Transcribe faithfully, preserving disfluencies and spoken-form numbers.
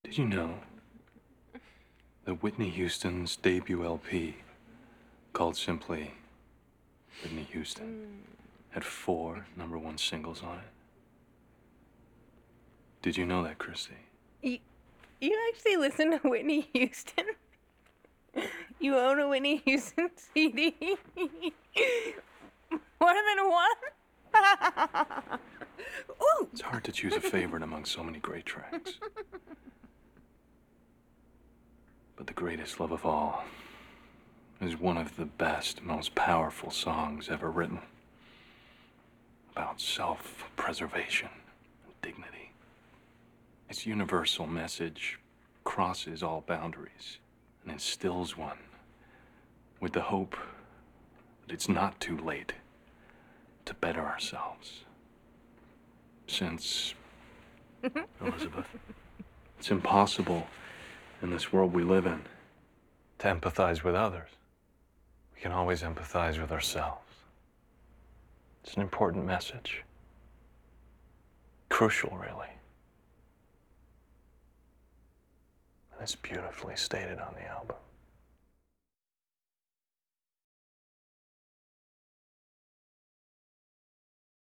Did you know that Whitney Houston's debut L P, called simply Whitney Houston, had four number one singles on it? Did you know that, Christy? You, you actually listen to Whitney Houston? You own a Whitney Houston C D? More than one? Ooh. It's hard to choose a favorite among so many great tracks. But the greatest love of all is one of the best, most powerful songs ever written. About self-preservation and dignity. Its universal message crosses all boundaries and instills one with the hope that it's not too late to better ourselves. Since, Elizabeth, it's impossible in this world we live in to empathize with others. We can always empathize with ourselves. It's an important message. Crucial, really. And it's beautifully stated on the album.